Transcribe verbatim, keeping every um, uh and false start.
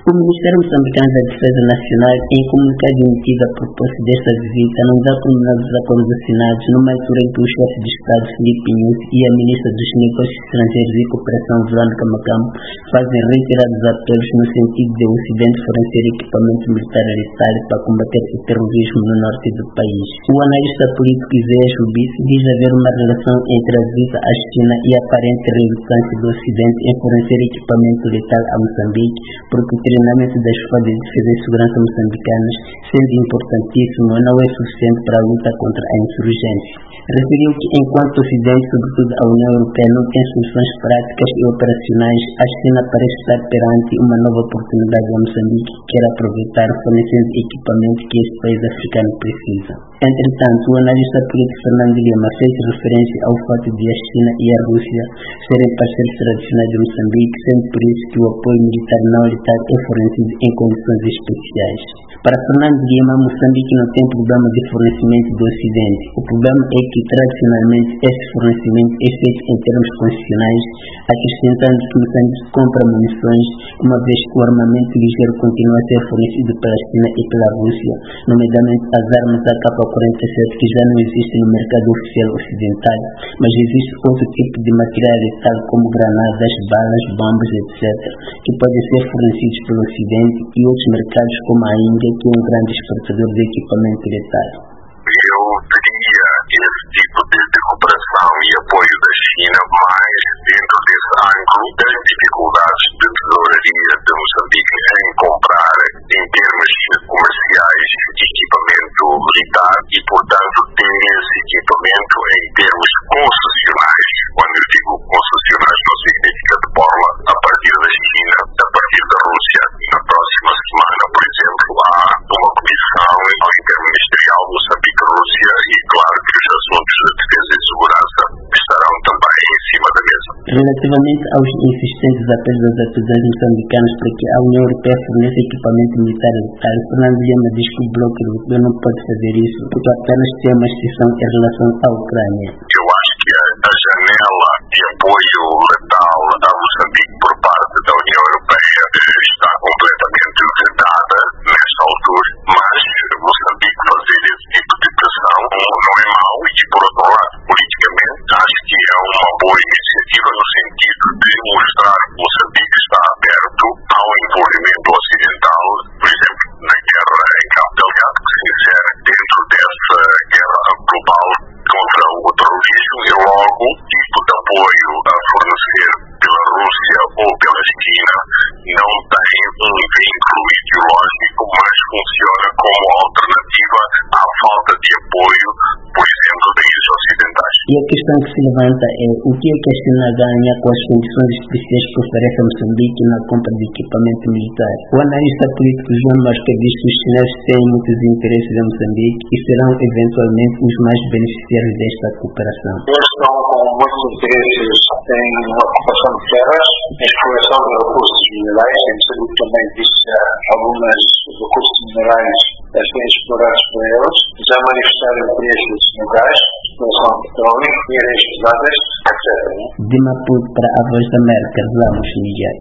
O Ministério Moçambicano da Defesa Nacional, em comunicado emitido a propósito desta visita, não dá pormenores dos acordos assinados numa altura em que o chefe de Estado, Filipe Nyusi, e a ministra dos Negócios Estrangeiros e Cooperação, Verónica Macambo, fazem reiterados apelos no sentido de o Ocidente fornecer equipamento militar letal para combater o terrorismo no norte do país. O analista político Isaías Rubisi diz haver uma relação entre a visita à China e a aparente relutância do Ocidente em fornecer equipamento letal a Moçambique, porque o treinamento das forças de defesa e segurança moçambicanas, sendo importantíssimo, não é suficiente para a luta contra a insurgência. Referiu que, enquanto o Ocidente, sobretudo a União Europeia, não tem soluções práticas e operacionais, a China parece estar perante uma nova oportunidade a Moçambique que quer aproveitar, fornecendo equipamento que este país africano precisa. Entretanto, o analista político Fernando Lima fez referência ao fato de a China e a Rússia serem parceiros tradicionais de Moçambique, sendo por isso que o apoio militar não letal é fornecido em condições especiais. Para Fernando Lima, Moçambique não tem problema de fornecimento do Ocidente. O problema é que, tradicionalmente, esse fornecimento é feito em termos constitucionais, acrescentando que Moçambique compra munições, uma vez que o armamento ligeiro continua a ser fornecido pela China e pela Rússia, nomeadamente as armas A K quarenta e sete, que já não existem no mercado oficial ocidental, mas existe outro tipo de material letal como granadas, balas, bombas, etcétera, que podem ser fornecidos pelo Ocidente e outros mercados como a Índia, que é um grande exportador de equipamento letal. Eu teria esse tipo de, de cooperação e apoio da China, mas dentro desse ângulo das dificuldades de tesouraria de Moçambique em comprar, em termos comerciais, equipamento militar e, portanto, ter esse equipamento em termos concessionais. Quando eu digo concessionais, não significa de forma a partir da China, a partir da Rússia. Na próxima semana, por exemplo, há uma comissão interministerial Moçambique-Rússia e, claro, que os assuntos de defesa e segurança estarão também em cima da mesa. Relativamente aos insistentes apelos das autoridades moçambicanas para que a União Europeia forneça equipamento militar letal, Fernando Lima diz que o bloco europeu não pode fazer isso, porque apenas tem uma exceção em relação à Ucrânia. Eu acho que a, a janela de apoio letal a Moçambique por parte da União Europeia está completamente vedada nesta altura, mas Moçambique fazer esse tipo de pressão não é mau e, por outro lado, politicamente, acho que é uma boa iniciativa no sentido de mostrar que Moçambique está aberto ao envolvimento ocidental, por exemplo, na guerra em Cabo Delgado, que se insere dentro dessa guerra global contra o terrorismo, e logo o tipo de apoio a fornecer pela Rússia ou pela China não tem um vínculo ideológico, mas funciona como alternativa à falta de apoio, por exemplo, de países ocidentais. E a questão que se levanta é o que é que a China ganha com as condições especiais que oferece a Moçambique na compra de equipamento militar. O analista político João Mosca diz que os chineses têm muitos interesses em Moçambique e serão eventualmente os mais beneficiários desta cooperação. Eles estão com muitos interesses em uma ocupação de terras, em exploração de recursos minerais, em Moçambique também existe alguns recursos minerais a serem explorados por eles, já manifestaram interesses no gás, exploração de petróleo, minas pesadas, etcétera. De Maputo para a Voz da América, Ramos Miguel.